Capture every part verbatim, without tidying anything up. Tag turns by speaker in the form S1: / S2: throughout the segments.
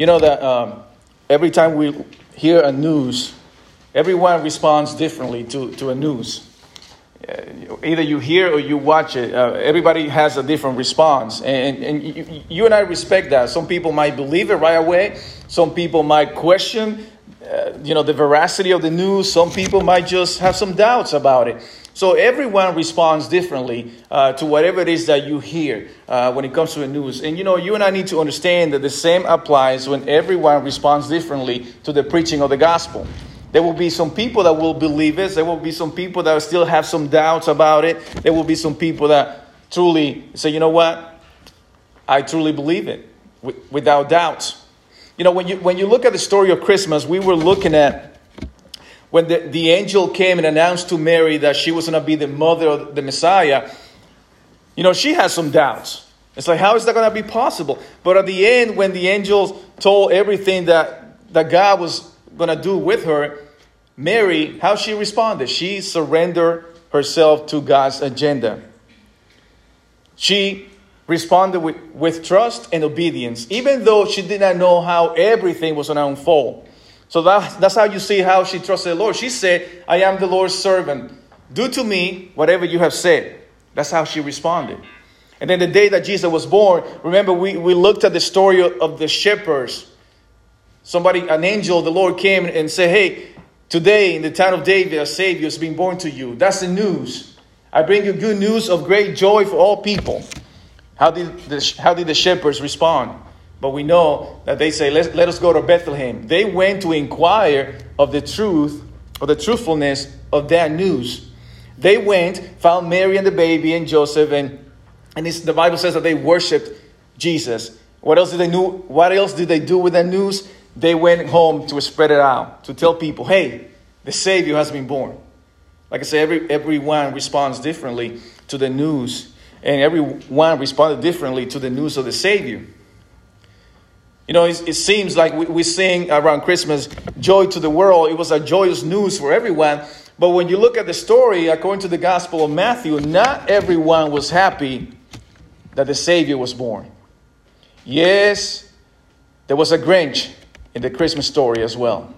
S1: You know that um, every time we hear a news, everyone responds differently to, to a news. Uh, either you hear or you watch it. Uh, everybody has a different response. And, and you, you and I respect that. Some people might believe it right away. Some people might question uh, you know, the veracity of the news. Some people might just have some doubts about it. So everyone responds differently uh, to whatever it is that you hear uh, when it comes to the news. And, you know, you and I need to understand that the same applies when everyone responds differently to the preaching of the gospel. There will be some people that will believe it. There will be some people that still have some doubts about it. There will be some people that truly say, you know what? I truly believe it without doubt. You know, when you when you look at the story of Christmas, we were looking at when the, the angel came and announced to Mary that she was going to be the mother of the Messiah. You know, she has some doubts. It's like, how is that going to be possible? But at the end, when the angel told everything that, that God was going to do with her, Mary, how she responded? She surrendered herself to God's agenda. She responded with, with trust and obedience, even though she did not know how everything was going to unfold. So that, that's how you see how she trusted the Lord. She said, I am the Lord's servant. Do to me whatever you have said. That's how she responded. And then the day that Jesus was born, remember we, we looked at the story of, of the shepherds. Somebody, an angel, the Lord came and said, hey, today in the town of David, a Savior is being born to you. That's the news. I bring you good news of great joy for all people. How did the, how did the shepherds respond? But we know that they say, let, let us go to Bethlehem. They went to inquire of the truth, or the truthfulness of that news. They went, found Mary and the baby and Joseph, and, and this, the Bible says that they worshipped Jesus. What else did they do? What else did they do with that news? They went home to spread it out, to tell people, hey, the Savior has been born. Like I said, every, everyone responds differently to the news. And everyone responded differently to the news of the Savior. You know, it, it seems like we, we sing around Christmas, joy to the world. It was a joyous news for everyone. But when you look at the story, according to the Gospel of Matthew, not everyone was happy that the Savior was born. Yes, there was a Grinch in the Christmas story as well.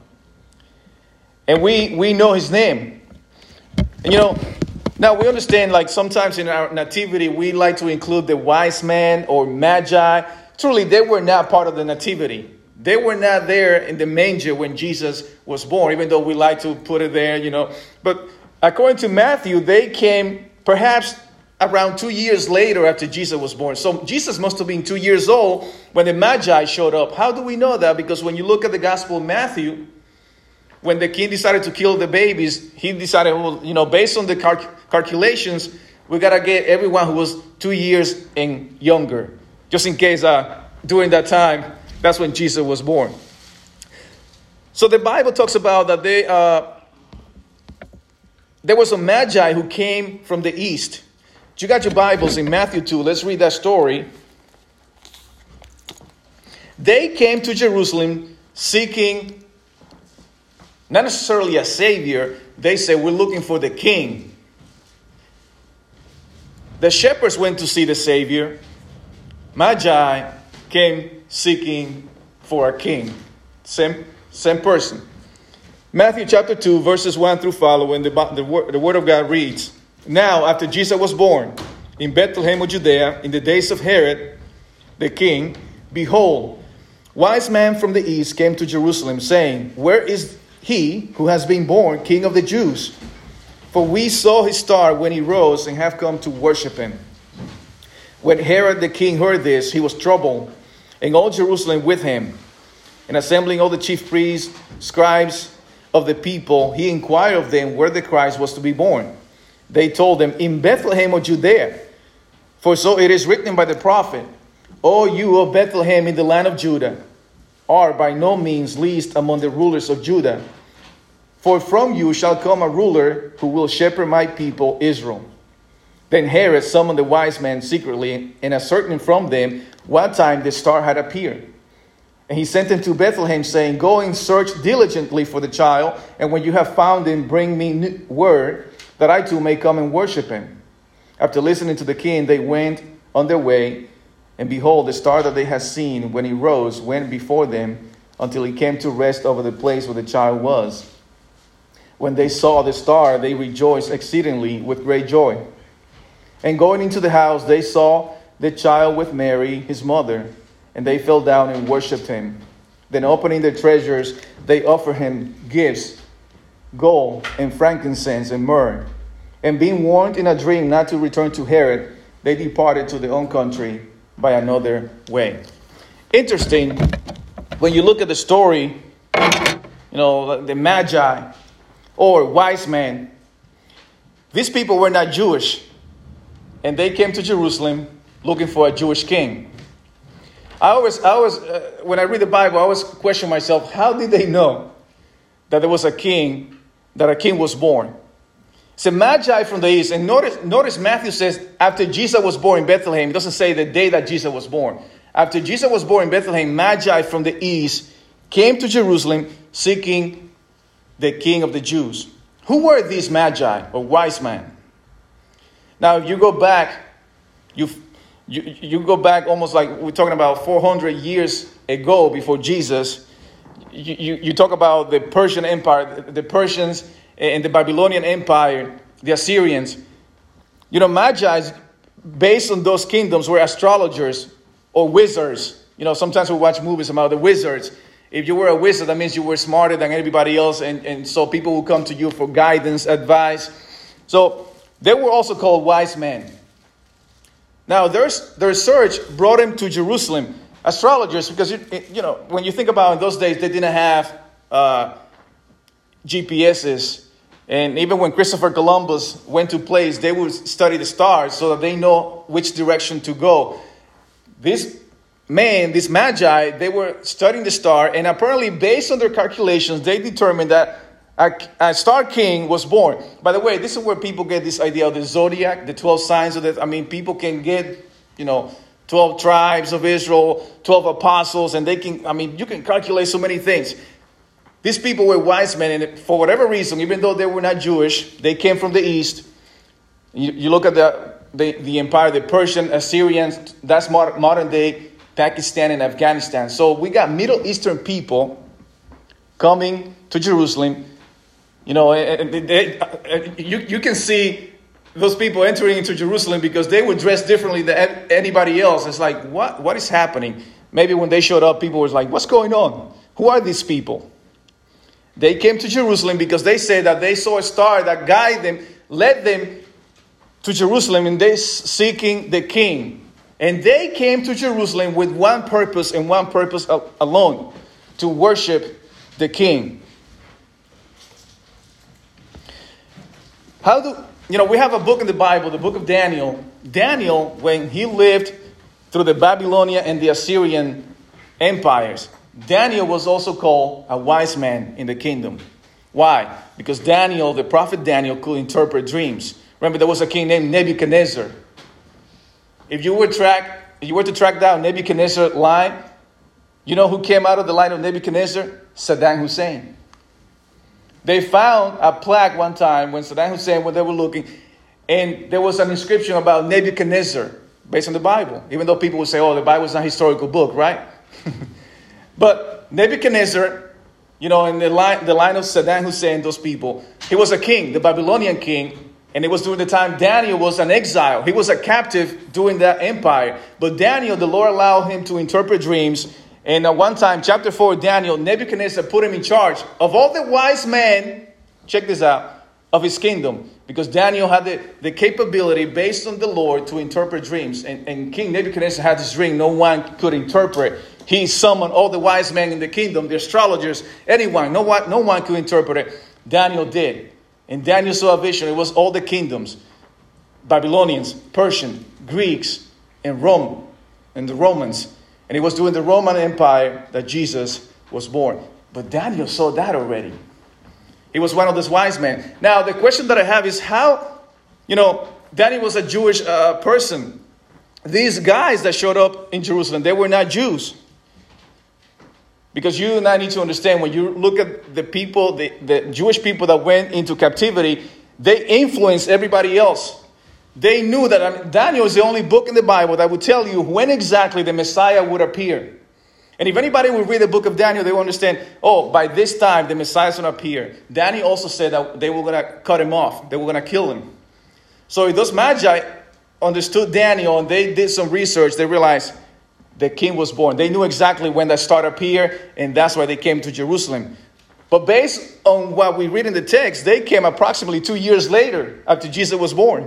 S1: And we, we know his name. And you know, now we understand, like sometimes in our nativity, we like to include the wise man or magi. Truly, they were not part of the nativity. They were not there in the manger when Jesus was born, even though we like to put it there, you know. But according to Matthew, they came perhaps around two years later after Jesus was born. So Jesus must have been two years old when the Magi showed up. How do we know that? Because when you look at the Gospel of Matthew, when the king decided to kill the babies, he decided, well, you know, based on the cal- calculations, we got to get everyone who was two years and younger. Just in case uh, during that time, that's when Jesus was born. So the Bible talks about that they, uh, there was a Magi who came from the east. You got your Bibles in Matthew two. Let's read that story. They came to Jerusalem seeking not necessarily a savior. They said, we're looking for the king. The shepherds went to see the savior. Magi came seeking for a king. Same, same person. Matthew chapter two, verses one through following, the, the, word, the word of God reads, now, after Jesus was born in Bethlehem of Judea, in the days of Herod the king, behold, wise men from the east came to Jerusalem, saying, where is he who has been born King of the Jews? For we saw his star when he rose and have come to worship him. When Herod the king heard this, he was troubled, and all Jerusalem with him. And assembling all the chief priests, scribes of the people, he inquired of them where the Christ was to be born. They told him, in Bethlehem of Judea. For so it is written by the prophet, O you of Bethlehem in the land of Judah, are by no means least among the rulers of Judah. For from you shall come a ruler who will shepherd my people Israel. Then Herod summoned the wise men secretly, and ascertained from them what time the star had appeared. And he sent them to Bethlehem, saying, go and search diligently for the child, and when you have found him, bring me word, that I too may come and worship him. After listening to the king, they went on their way. And And behold, the star that they had seen when he rose went before them until he came to rest over the place where the child was. When they saw the star, they rejoiced exceedingly with great joy. And going into the house, they saw the child with Mary, his mother, and they fell down and worshipped him. Then opening their treasures, they offered him gifts, gold and frankincense and myrrh. And being warned in a dream not to return to Herod, they departed to their own country by another way. Interesting, when you look at the story, you know, the Magi or wise men, these people were not Jewish, and they came to Jerusalem looking for a Jewish king. I always, I always, uh, when I read the Bible, I always question myself, how did they know that there was a king, that a king was born? It's a Magi from the east. And notice, notice Matthew says after Jesus was born in Bethlehem. It doesn't say the day that Jesus was born. After Jesus was born in Bethlehem, Magi from the east came to Jerusalem seeking the king of the Jews. Who were these Magi or wise men? Now, if you go back, you you you go back almost like we're talking about four hundred years ago before Jesus. You, you, you talk about the Persian Empire, the Persians and the Babylonian Empire, the Assyrians. You know, Magi, based on those kingdoms, were astrologers or wizards. You know, sometimes we watch movies about the wizards. If you were a wizard, that means you were smarter than everybody else. And, and so people will come to you for guidance, advice. So they were also called wise men. Now, their, their search brought them to Jerusalem. Astrologers, because, you, you know, when you think about in those days, they didn't have uh, G P S's. And even when Christopher Columbus went to place, they would study the stars so that they know which direction to go. This man, these Magi, they were studying the star, and apparently based on their calculations, they determined that a, a star king was born. By the way, this is where people get this idea of the zodiac, the twelve signs of it. I mean, people can get, you know, twelve tribes of Israel, twelve apostles, and they can, I mean, you can calculate so many things. These people were wise men, and for whatever reason, even though they were not Jewish, they came from the east. You, you look at the, the, the empire, the Persian, Assyrians, that's modern, modern day Pakistan and Afghanistan. So we got Middle Eastern people coming to Jerusalem. You know, and they, you, you can see those people entering into Jerusalem because they were dressed differently than anybody else. It's like, what, what is happening? Maybe when they showed up, people were like, what's going on? Who are these people? They came to Jerusalem because they said that they saw a star that guided them, led them to Jerusalem, and they seeking the king. And they came to Jerusalem with one purpose and one purpose alone, to worship the king. How do, you know, we have a book in the Bible, the book of Daniel. Daniel, when he lived through the Babylonian and the Assyrian empires, Daniel was also called a wise man in the kingdom. Why? Because Daniel, the prophet Daniel, could interpret dreams. Remember, there was a king named Nebuchadnezzar. If you were track, if you were to track down Nebuchadnezzar's line, you know who came out of the line of Nebuchadnezzar? Saddam Hussein. They found a plaque one time when Saddam Hussein, when they were looking, and there was an inscription about Nebuchadnezzar based on the Bible. Even though people would say, oh, the Bible is not a historical book, right? But Nebuchadnezzar, you know, in the line, the line of Saddam Hussein, those people, he was a king, the Babylonian king. And it was during the time Daniel was an exile. He was a captive during that empire. But Daniel, the Lord allowed him to interpret dreams. And at one time, chapter four, Daniel, Nebuchadnezzar put him in charge of all the wise men, check this out, of his kingdom. Because Daniel had the, the capability based on the Lord to interpret dreams. And, and King Nebuchadnezzar had this dream no one could interpret. He summoned all the wise men in the kingdom, the astrologers, anyone. No one, no one could interpret it. Daniel did. And Daniel saw a vision. It was all the kingdoms. Babylonians, Persian, Greeks, and Rome, and the Romans. And it was during the Roman Empire that Jesus was born. But Daniel saw that already. He was one of those wise men. Now, the question that I have is how, you know, Daniel was a Jewish uh, person. These guys that showed up in Jerusalem, they were not Jews. Because you and I need to understand, when you look at the people, the, the Jewish people that went into captivity, they influenced everybody else. They knew that I mean, Daniel is the only book in the Bible that would tell you when exactly the Messiah would appear. And if anybody would read the book of Daniel, they will understand, oh, by this time the Messiah is going to appear. Daniel also said that they were going to cut him off. They were going to kill him. So if those magi understood Daniel and they did some research, they realized the king was born. They knew exactly when that star appeared, and that's why they came to Jerusalem. But based on what we read in the text, they came approximately two years later after Jesus was born.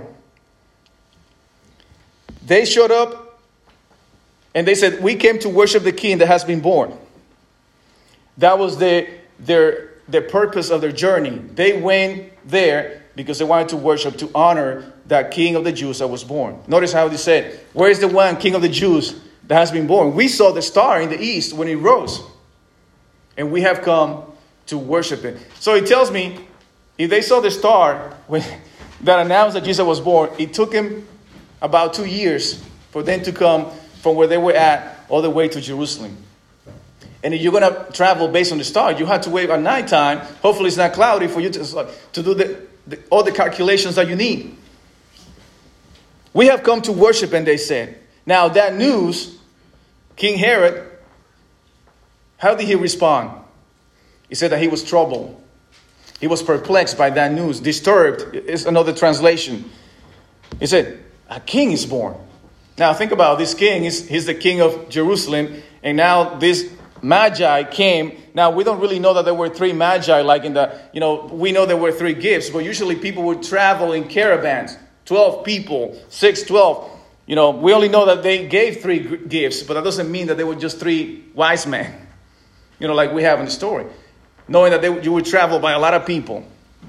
S1: They showed up and they said, we came to worship the king that has been born. That was the, their, the purpose of their journey. They went there because they wanted to worship, to honor that king of the Jews that was born. Notice how they said, where is the one king of the Jews that has been born? We saw the star in the east when it rose, and we have come to worship it. So it tells me, if they saw the star when, that announced that Jesus was born, it took him about two years for them to come from where they were at all the way to Jerusalem. And if you're going to travel based on the star, you have to wait at nighttime. Hopefully it's not cloudy for you to, to do the, the, all the calculations that you need. We have come to worship, and they said. Now that news, King Herod, how did he respond? He said that he was troubled. He was perplexed by that news. Disturbed is another translation. He said, a king is born. Now think about this king. He's, he's the king of Jerusalem. And now this magi came. Now we don't really know that there were three magi like in the, you know, we know there were three gifts. But usually people would travel in caravans. twelve people, six, twelve. You know, we only know that they gave three gifts. But that doesn't mean that they were just three wise men. You know, like we have in the story. Knowing that they, you would travel by a lot of people.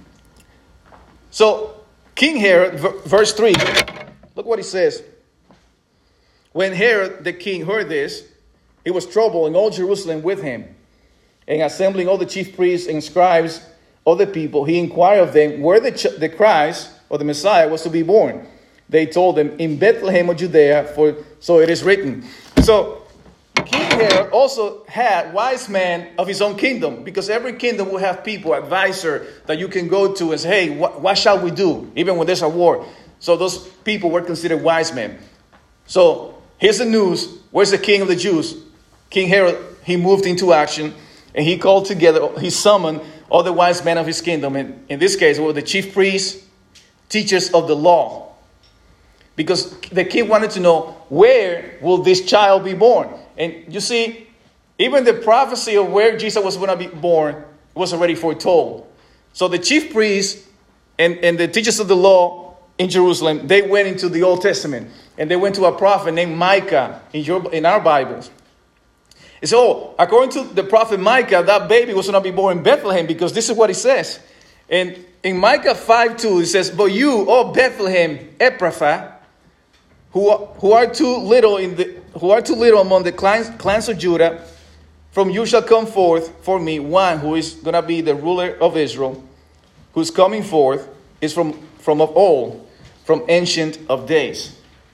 S1: So King Herod, verse three. Look what he says. When Herod the king heard this, he was troubled, and all Jerusalem with him. And assembling all the chief priests and scribes of the people, he inquired of them where the, ch- the Christ or the Messiah was to be born. They told him, in Bethlehem of Judea, for so it is written. So King Herod also had wise men of his own kingdom, because every kingdom will have people, advisor, that you can go to and say, hey, what, what shall we do? Even when there's a war. So those people were considered wise men. So here's the news. Where's the king of the Jews? King Herod, he moved into action, and he called together, he summoned all the wise men of his kingdom. And in this case, it were the chief priests, teachers of the law. Because the king wanted to know, where will this child be born? And you see, even the prophecy of where Jesus was going to be born was already foretold. So the chief priests and, and the teachers of the law in Jerusalem, they went into the Old Testament. And they went to a prophet named Micah in, your, in our Bibles. It said, oh, according to the prophet Micah, that baby was going to be born in Bethlehem, because this is what it says. And in Micah five two, it says, but you, O Bethlehem, Ephrathah, who are, who are too little in the who are too little among the clans, clans of Judah, from you shall come forth for me one who is going to be the ruler of Israel, who's coming forth is from, from of old, from ancient of days.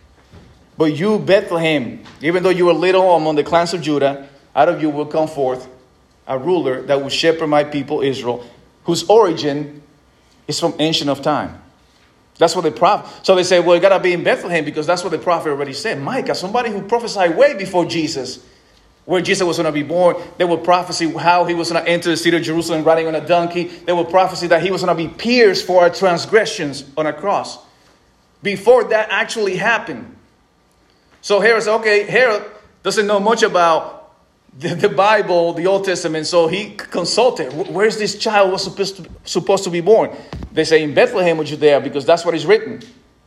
S1: But you, Bethlehem, even though you are little among the clans of Judah, out of you will come forth a ruler that will shepherd my people Israel, whose origin is from ancient of time. That's what the prophet. So they say, well, it got to be in Bethlehem, because that's what the prophet already said. Micah, somebody who prophesied way before Jesus, where Jesus was going to be born. They will prophesy how he was going to enter the city of Jerusalem riding on a donkey. They will prophesy that he was going to be pierced for our transgressions on a cross. Before that actually happened. So Herod said, okay, Herod doesn't know much about the, the Bible, the Old Testament. So he consulted, where's this child was supposed to, supposed to be born? They say in Bethlehem of Judea, because that's what is written.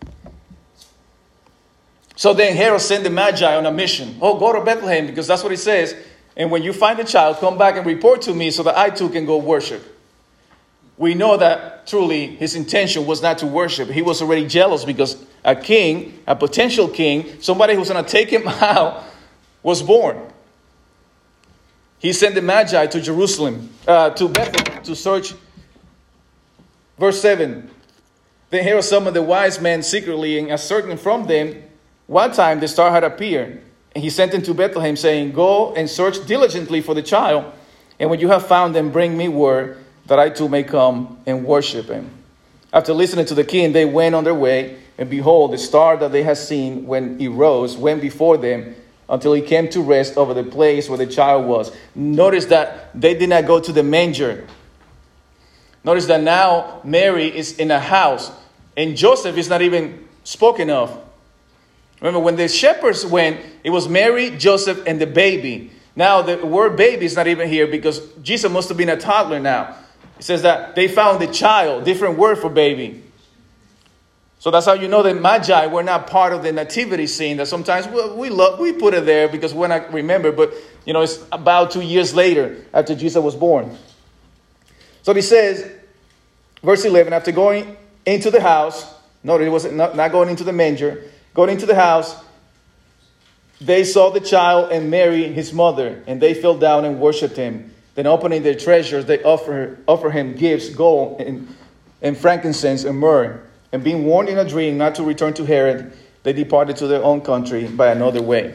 S1: So then Herod sent the Magi on a mission. Oh, go to Bethlehem, because that's what it says. And when you find the child, come back and report to me so that I too can go worship. We know that truly his intention was not to worship. He was already jealous because a king, a potential king, somebody who was going to take him out, was born. He sent the Magi to Jerusalem, uh, to Bethlehem, to search. Verse seven. Then Herod summoned the wise men secretly and ascertained from them what time the star had appeared. And he sent them to Bethlehem, saying, go and search diligently for the child. And when you have found them, bring me word that I too may come and worship him. After listening to the king, they went on their way. And behold, the star that they had seen when he rose went before them until he came to rest over the place where the child was. Notice that they did not go to the manger. Notice that now Mary is in a house, and Joseph is not even spoken of. Remember, when the shepherds went, it was Mary, Joseph, and the baby. Now, the word baby is not even here because Jesus must have been a toddler now. It says that they found the child, different word for baby. So that's how you know that Magi were not part of the nativity scene. That sometimes we, we love, we put it there because we're not remember. But, you know, it's about two years later after Jesus was born. So he says, verse eleven, after going into the house, notice it was not, not going into the manger, going into the house, they saw the child and Mary, his mother, and they fell down and worshipped him. Then opening their treasures, they offer, offer him gifts, gold and, and frankincense and myrrh. And being warned in a dream not to return to Herod, they departed to their own country by another way.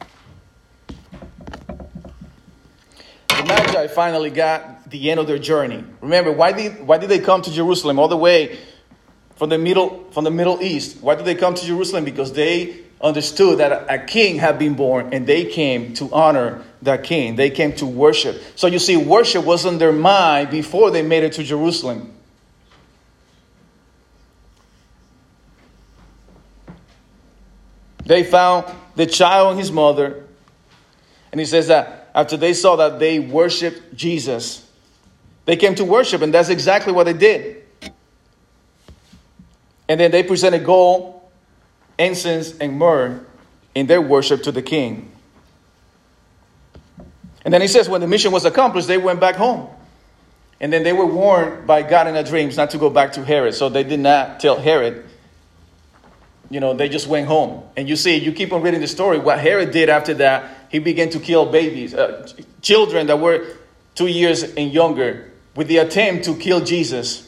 S1: The Magi finally got the end of their journey. Remember, why did, why did they come to Jerusalem all the way from the Middle, from the Middle East? Why did they come to Jerusalem? Because they understood that a king had been born, and they came to honor that king. They came to worship. So you see, worship was on their mind before they made it to Jerusalem. They found the child and his mother. And he says that after they saw that, they worshiped Jesus. They came to worship, and that's exactly what they did. And then they presented gold, incense, and myrrh in their worship to the king. And then he says when the mission was accomplished, they went back home. And then they were warned by God in their dreams not to go back to Herod. So they did not tell Herod. You know, they just went home. And you see, you keep on reading the story. What Herod did after that, he began to kill babies, uh, children that were two years and younger, with the attempt to kill Jesus.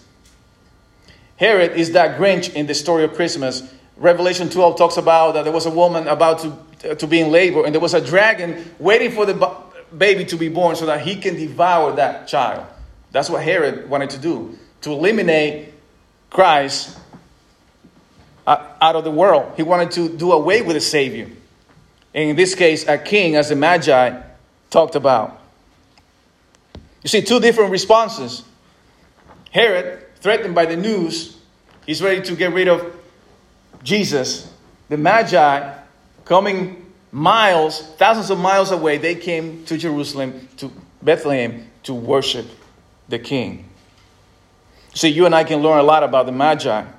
S1: Herod is that Grinch in the story of Christmas. Revelation twelve talks about that there was a woman about to, uh, to be in labor, and there was a dragon waiting for the ba- baby to be born so that he can devour that child. That's what Herod wanted to do, to eliminate Christ out of the world. He wanted to do away with a savior. And in this case, a king, as the Magi talked about. You see two different responses. Herod, threatened by the news, he's ready to get rid of Jesus. The Magi, coming miles, thousands of miles away, they came to Jerusalem, to Bethlehem, to worship the king. See, you and I can learn a lot about the Magi.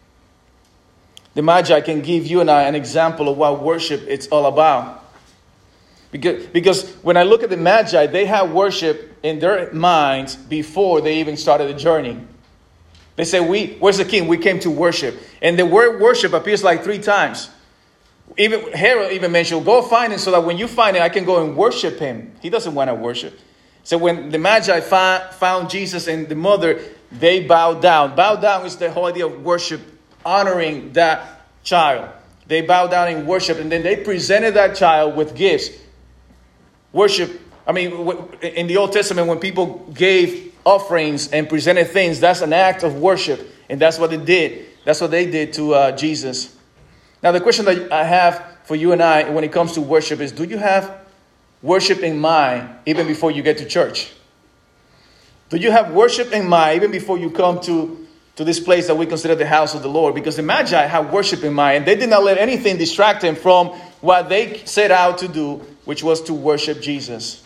S1: The Magi can give you and I an example of what worship it's all about. Because, because when I look at the Magi, they had worship in their minds before they even started the journey. They say, "We, where's the king? We came to worship." And the word worship appears like three times. Even Herod even mentioned, go find him so that when you find him, I can go and worship him. He doesn't want to worship. So when the Magi found, found Jesus and the mother, they bowed down. Bow down is the whole idea of worship, honoring that child. They bowed down in worship, and then they presented that child with gifts. Worship, I mean, in the Old Testament, when people gave offerings and presented things, that's an act of worship. And that's what they did. That's what they did to uh, Jesus. Now, the question that I have for you and I when it comes to worship is, do you have worship in mind even before you get to church? Do you have worship in mind even before you come to, to this place that we consider the house of the Lord? Because the Magi had worship in mind, and they did not let anything distract them from what they set out to do, which was to worship Jesus.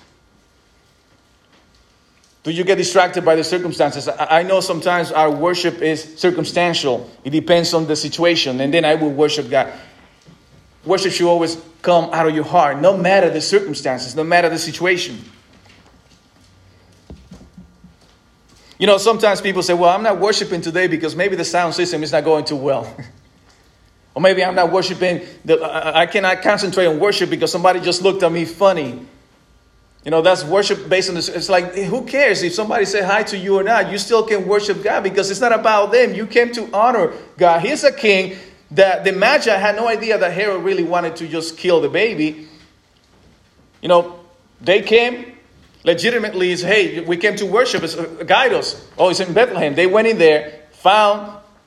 S1: Do you get distracted by the circumstances? I know sometimes our worship is circumstantial. It depends on the situation. And then I will worship God. Worship should always come out of your heart, no matter the circumstances, no matter the situation. You know, sometimes people say, well, I'm not worshiping today because maybe the sound system is not going too well. Or maybe I'm not worshiping, the, I cannot concentrate on worship because somebody just looked at me funny. You know, that's worship based on this. It's like, who cares if somebody say hi to you or not? You still can worship God because it's not about them. You came to honor God. He's a king that the Magi had no idea that Herod really wanted to just kill the baby. You know, they came legitimately. Is, hey, we came to worship. It's, uh, guide us. Oh, it's in Bethlehem. They went in there, found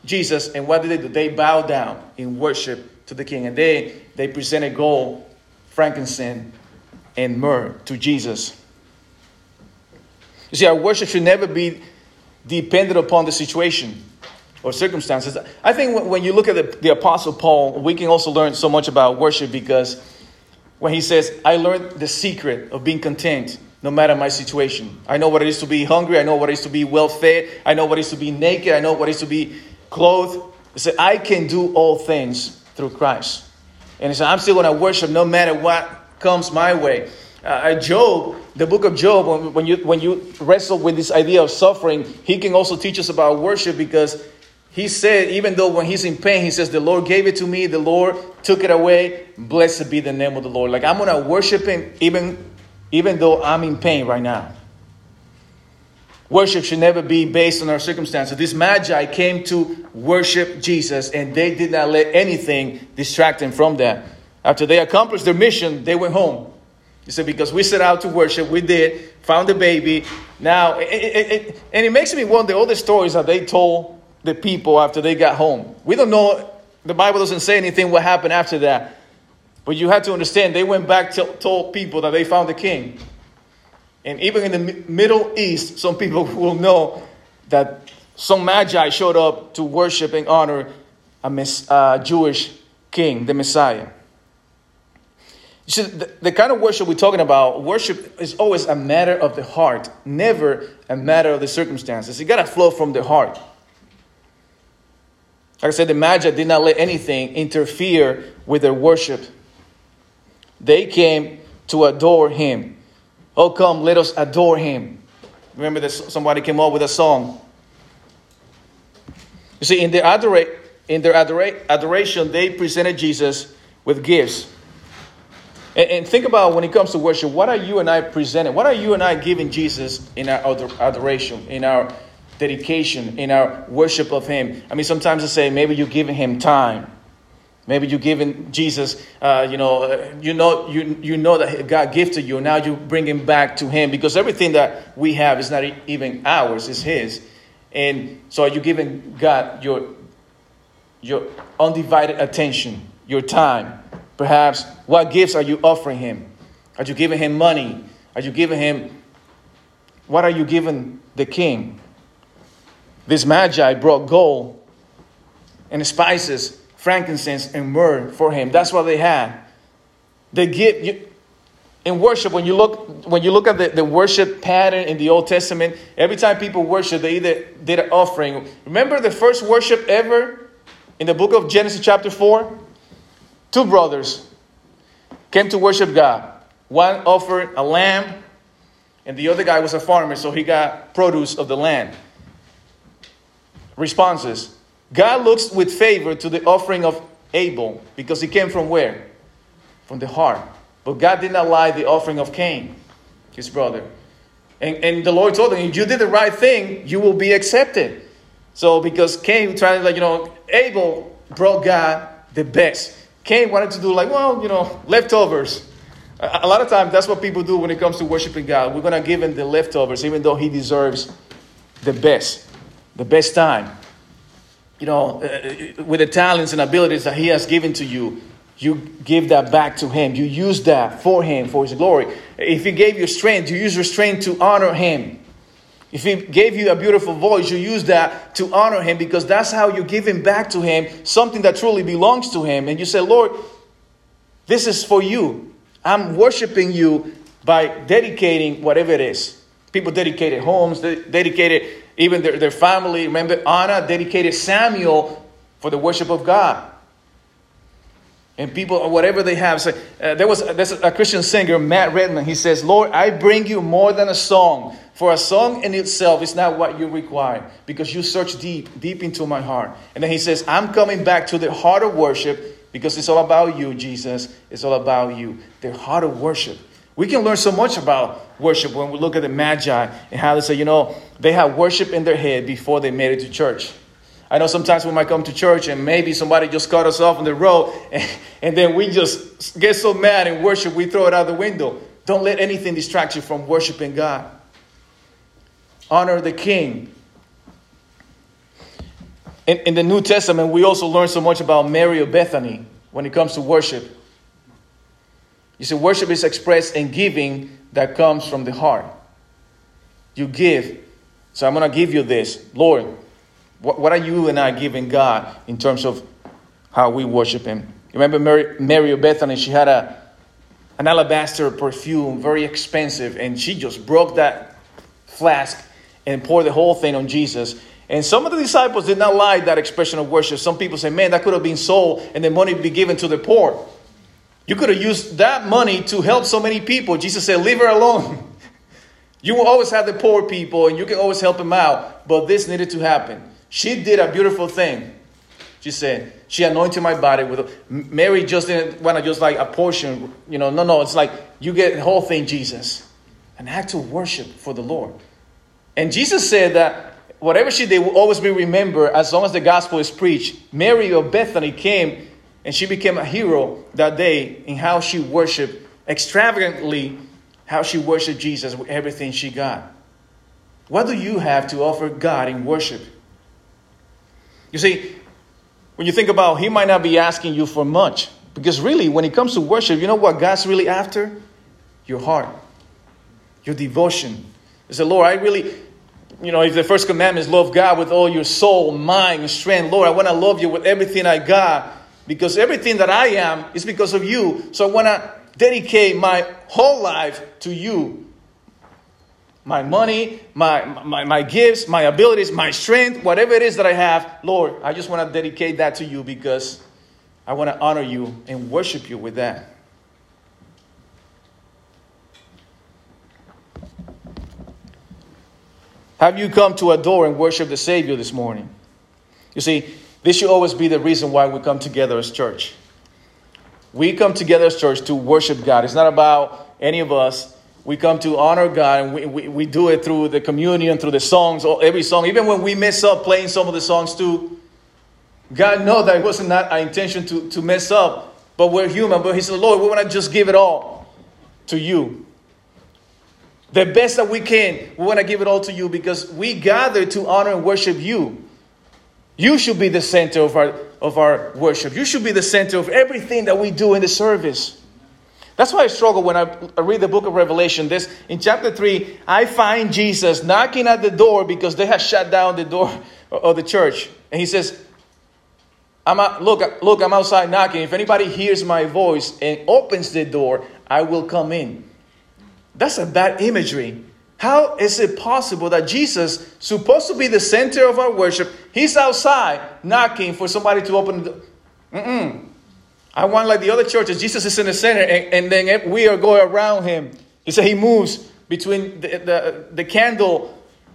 S1: Jesus, and what did they do? They bowed down in worship to the king. And they, they presented gold, frankincense, and myrrh to Jesus. You see, our worship should never be dependent upon the situation or circumstances. I think when you look at the, the Apostle Paul, we can also learn so much about worship, because when he says, I learned the secret of being content no matter my situation. I know what it is to be hungry. I know what it is to be well fed. I know what it is to be naked. I know what it is to be clothed. He said, I can do all things through Christ. And he said, I'm still going to worship no matter what comes my way. Uh, Job, the book of Job, when, when you when you wrestle with this idea of suffering, he can also teach us about worship, because he said, even though when he's in pain, he says, the Lord gave it to me, the Lord took it away. Blessed be the name of the Lord. Like, I'm going to worship him even, even though I'm in pain right now. Worship should never be based on our circumstances. These magi came to worship Jesus, and they did not let anything distract them from that. After they accomplished their mission, they went home. He said, because we set out to worship, we did, found the baby. Now, it, it, it, and it makes me wonder all the stories that they told the people after they got home. We don't know, the Bible doesn't say anything what happened after that. But you have to understand, they went back to told people that they found the king. And even in the Middle East, some people will know that some magi showed up to worship and honor a mess, uh, Jewish king, the Messiah. You see, the, the kind of worship we're talking about, worship is always a matter of the heart, never a matter of the circumstances. It got to flow from the heart. Like I said, the Magi did not let anything interfere with their worship. They came to adore him. Oh, come, let us adore him. Remember that somebody came up with a song. You see, in their, adora- in their adora- adoration, they presented Jesus with gifts. And, and think about when it comes to worship, what are you and I presenting? What are you and I giving Jesus in our adoration, in our dedication, in our worship of him? I mean, sometimes I say, maybe you're giving him time. Maybe you're giving Jesus, uh, you know, uh, you know, you you know that God gifted you. Now you bring him back to him, because everything that we have is not even ours; it's his. And so, are you giving God your your undivided attention, your time? Perhaps, what gifts are you offering him? Are you giving him money? Are you giving him? What are you giving the king? This magi brought gold and spices, frankincense and myrrh for him. That's what they had. They give you, in worship, when you look when you look at the, the worship pattern in the Old Testament, every time people worship, they either did an offering. Remember the first worship ever in the book of Genesis chapter four? Two brothers came to worship God. One offered a lamb, and the other guy was a farmer, so he got produce of the land. Responses. God looks with favor to the offering of Abel, because he came from where? From the heart. But God did not like the offering of Cain, his brother. And, and the Lord told him, if you did the right thing, you will be accepted. So because Cain tried to, like, you know, Abel brought God the best. Cain wanted to do like, well, you know, leftovers. A, a lot of times that's what people do when it comes to worshiping God. We're going to give him the leftovers, even though he deserves the best, the best time. You know, uh, with the talents and abilities that he has given to you, you give that back to him. You use that for him, for his glory. If he gave you strength, you use your strength to honor him. If he gave you a beautiful voice, you use that to honor him, because that's how you give him back to him, something that truly belongs to him. And you say, Lord, this is for you. I'm worshiping you by dedicating whatever it is. People dedicated homes, they dedicated even their, their family. Remember, Anna dedicated Samuel for the worship of God. And people, whatever they have. So, uh, there was there's a Christian singer, Matt Redman. He says, Lord, I bring you more than a song. For a song in itself is not what you require, because you search deep, deep into my heart. And then he says, I'm coming back to the heart of worship, because it's all about you, Jesus. It's all about you. The heart of worship. We can learn so much about worship when we look at the Magi and how they say, you know, they have worship in their head before they made it to church. I know sometimes we might come to church and maybe somebody just cut us off on the road, and, and then we just get so mad in worship we throw it out the window. Don't let anything distract you from worshiping God. Honor the King. in, in the New Testament, we also learn so much about Mary of Bethany when it comes to worship. You see, worship is expressed in giving that comes from the heart. You give. So I'm going to give you this. Lord, what, what are you and I giving God in terms of how we worship him? Remember Mary, Mary of Bethany, she had a, an alabaster perfume, very expensive, and she just broke that flask and poured the whole thing on Jesus. And some of the disciples did not like that expression of worship. Some people say, man, that could have been sold and the money be given to the poor. You could have used that money to help so many people. Jesus said, leave her alone. You will always have the poor people and you can always help them out. But this needed to happen. She did a beautiful thing. She said, she anointed my body with a... Mary just didn't want to just like a portion. You know, no, no. It's like you get the whole thing, Jesus. An act of worship for the Lord. And Jesus said that whatever she did will always be remembered as long as the gospel is preached. Mary of Bethany came and she became a hero that day in how she worshiped extravagantly, how she worshiped Jesus with everything she got. What do you have to offer God in worship? You see, when you think about, he might not be asking you for much. Because really, when it comes to worship, you know what God's really after? Your heart. Your devotion. You say, Lord, I really, you know, if the first commandment is love God with all your soul, mind, and strength. Lord, I want to love you with everything I got. Because everything that I am is because of you. So I want to dedicate my whole life to you. My money, my, my, my gifts, my abilities, my strength, whatever it is that I have, Lord, I just want to dedicate that to you because I want to honor you and worship you with that. Have you come to adore and worship the Savior this morning? You see, this should always be the reason why we come together as church. We come together as church to worship God. It's not about any of us. We come to honor God, and we, we, we do it through the communion, through the songs, or every song. Even when we mess up playing some of the songs too, God knows that it wasn't not our intention to, to mess up. But we're human. But he said, Lord, we want to just give it all to you. The best that we can, we want to give it all to you because we gather to honor and worship you. You should be the center of our, of our worship. You should be the center of everything that we do in the service. That's why I struggle when I read the book of Revelation. This in chapter three, I find Jesus knocking at the door because they have shut down the door of the church. And he says, I'm out, look, look, I'm outside knocking. If anybody hears my voice and opens the door, I will come in. That's a bad imagery. How is it possible that Jesus, supposed to be the center of our worship, he's outside knocking for somebody to open the door? Mm-mm. I want like the other churches, Jesus is in the center and, and then we are going around him. He said he moves between the, the, the candle.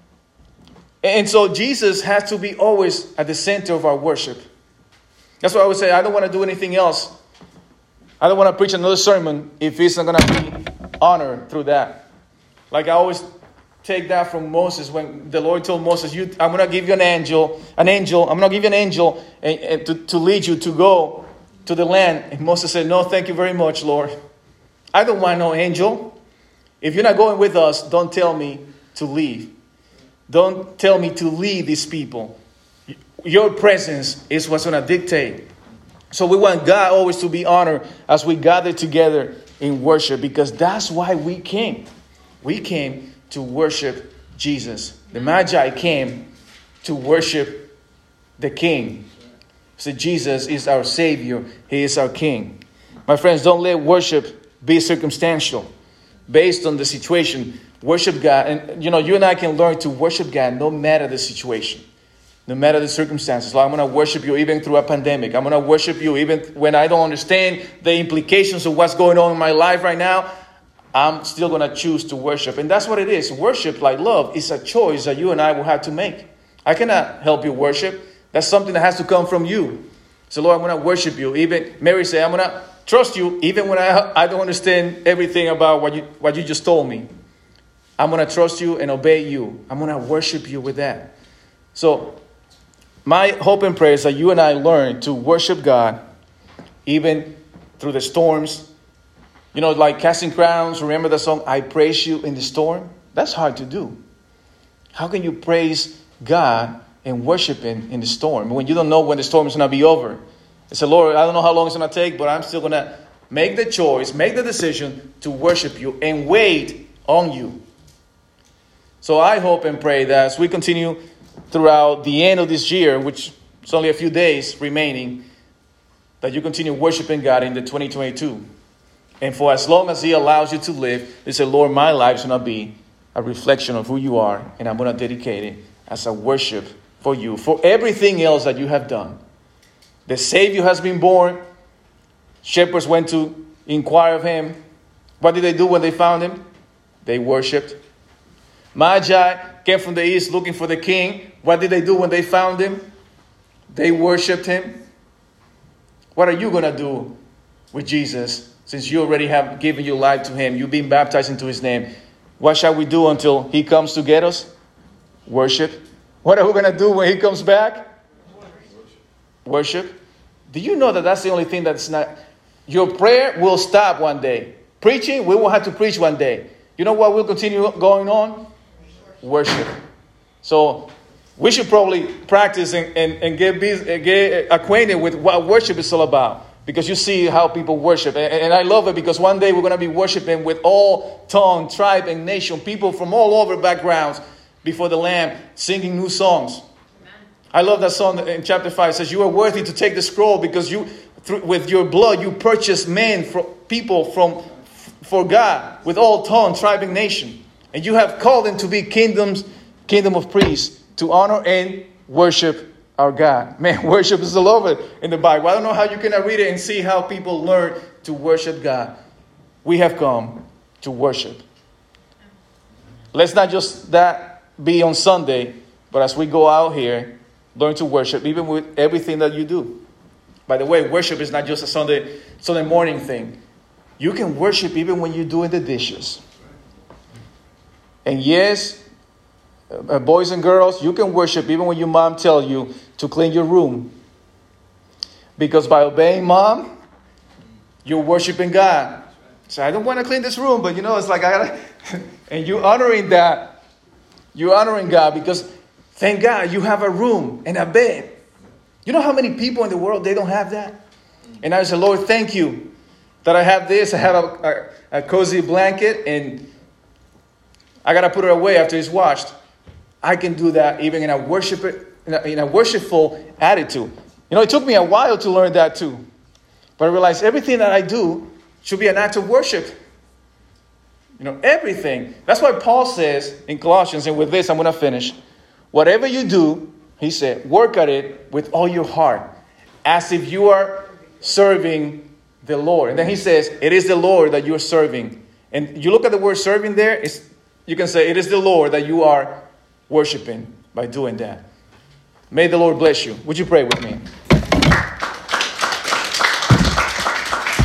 S1: And so Jesus has to be always at the center of our worship. That's why I would say I don't want to do anything else. I don't want to preach another sermon if it's not going to be honored through that. Like I always take that from Moses when the Lord told Moses, "You, I'm going to give you an angel, an angel. I'm going to give you an angel and, and to, to lead you to go to the land." And Moses said, "No, thank you very much, Lord. I don't want no angel. If you're not going with us, don't tell me to leave. Don't tell me to lead these people. Your presence is what's going to dictate." So we want God always to be honored as we gather together in worship because that's why we came. We came to worship Jesus. The Magi came to worship the King. So Jesus is our Savior. He is our King. My friends, don't let worship be circumstantial. Based on the situation, worship God. And, you know, you and I can learn to worship God no matter the situation. No matter the circumstances. Like I'm going to worship you even through a pandemic. I'm going to worship you even when I don't understand the implications of what's going on in my life right now. I'm still going to choose to worship. And that's what it is. Worship, like love, is a choice that you and I will have to make. I cannot help you worship. That's something that has to come from you. So, Lord, I'm going to worship you. Even Mary said, I'm going to trust you even when I, I don't understand everything about what you, what you just told me. I'm going to trust you and obey you. I'm going to worship you with that. So, my hope and prayer is that you and I learn to worship God even through the storms. You know, like Casting Crowns, remember the song, I Praise You in the Storm? That's hard to do. How can you praise God and worshiping in the storm. When you don't know when the storm is going to be over. I say, Lord, I don't know how long it's going to take, but I'm still going to make the choice, make the decision to worship you and wait on you. So I hope and pray that as we continue throughout the end of this year, which is only a few days remaining, that you continue worshiping God in the twenty twenty-two. And for as long as He allows you to live, you say, Lord, my life is going to be a reflection of who you are, and I'm going to dedicate it as a worship for you, for everything else that you have done. The Savior has been born. Shepherds went to inquire of Him. What did they do when they found Him? They worshipped. Magi came from the east looking for the King. What did they do when they found Him? They worshipped Him. What are you going to do with Jesus since you already have given your life to Him? You've been baptized into His name. What shall we do until He comes to get us? Worship. What are we going to do when He comes back? Worship. Do you know that that's the only thing that's not... Your prayer will stop one day. Preaching, we will have to preach one day. You know what will continue going on? Worship. So we should probably practice and, and, and get, busy, get acquainted with what worship is all about. Because you see how people worship. And, and I love it because one day we're going to be worshiping with all tongue, tribe, and nation. People from all over backgrounds before the Lamb singing new songs. Amen. I love that song in chapter five. It says, you are worthy to take the scroll because you, through, with your blood, you purchased men, from, people from for God with all tongue, tribe, and nation. And you have called them to be kingdoms, kingdom of priests, to honor and worship our God. Man, worship is all over in the Bible. I don't know how you cannot read it and see how people learn to worship God. We have come to worship. Let's not just that be on Sunday, but as we go out here, learn to worship, even with everything that you do. By the way, worship is not just a Sunday, Sunday morning thing. You can worship even when you're doing the dishes. And yes, uh, boys and girls, you can worship even when your mom tells you to clean your room. Because by obeying mom, you're worshiping God. So I don't want to clean this room, but you know, it's like I gotta... and you're honoring that. You're honoring God because thank God you have a room and a bed. You know how many people in the world, they don't have that? And I say, Lord, thank you that I have this. I have a, a, a cozy blanket and I got to put it away after it's washed. I can do that even in a, worship, in, a, in a worshipful attitude. You know, it took me a while to learn that too. But I realized everything that I do should be an act of worship. You know, everything. That's why Paul says in Colossians, and with this I'm going to finish. Whatever you do, he said, work at it with all your heart, as if you are serving the Lord. And then he says, it is the Lord that you are serving. And you look at the word serving there, it's, you can say, it is the Lord that you are worshiping by doing that. May the Lord bless you. Would you pray with me?